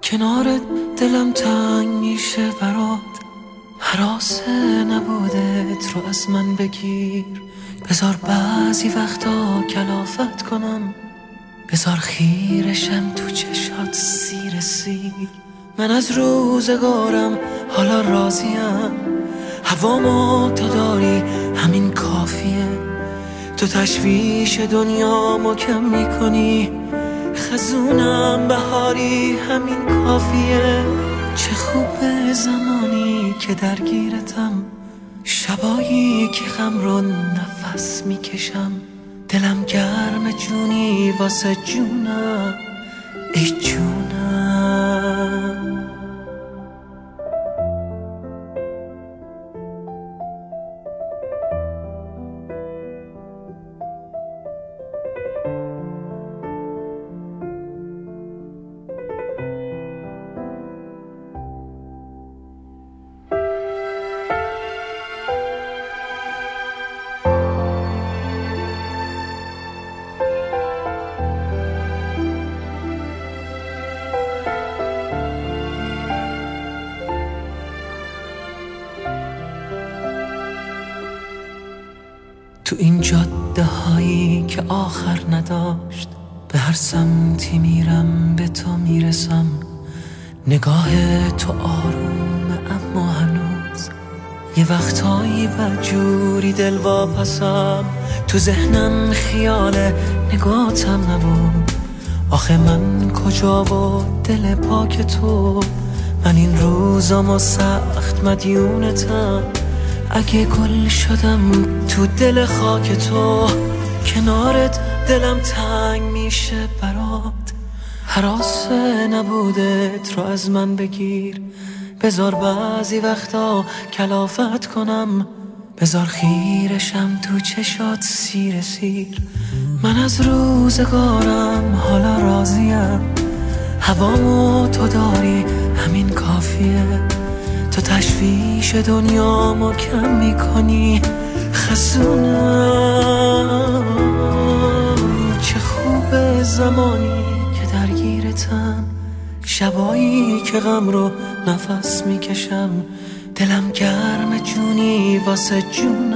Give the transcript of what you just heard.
کنارت دلم تنگ میشه برات، هراسه نبودت رو از من بگیر. بذار بعضی وقتا کلافت کنم، بذار خیرشم تو چشات سیر سیر. من از روزگارم حالا راضیم، هوامو تو داری همین کافیه. تو تشویش دنیامو کم میکنی، خزونم بهاری همین کافیه. چه خوبه زمانی که درگیرتم، شبایی که غم رو نفس میکشم. دلم گرم جونی واسه جونم، ای جونم. تو این جاده هایی که آخر نداشت، به هر سمتی میرم به تو میرسم. نگاه تو آرومه اما هنوز یه وقتایی بدجوری دل واپسم. تو ذهنم خیال نگاتم نبود، آخه من کجا و دل پاک تو. من این روزامو سخت مدیونتم، اگه گل شدم تو دل خاک تو. کنارت دلم تنگ میشه برات، هراسه نبودت رو از من بگیر. بذار بعضی وقتا کلافت کنم، بذار خیرشم تو چشات سیر سیر. من از روزگارم حالا راضیم، هوامو تو داری همین کافیه. تو تشویش دنیامو کم میکنی، خزونم. چه خوبه زمانی که درگیرتم، شبایی که غم رو نفس میکشم. دلم گرم جونی واسه جون،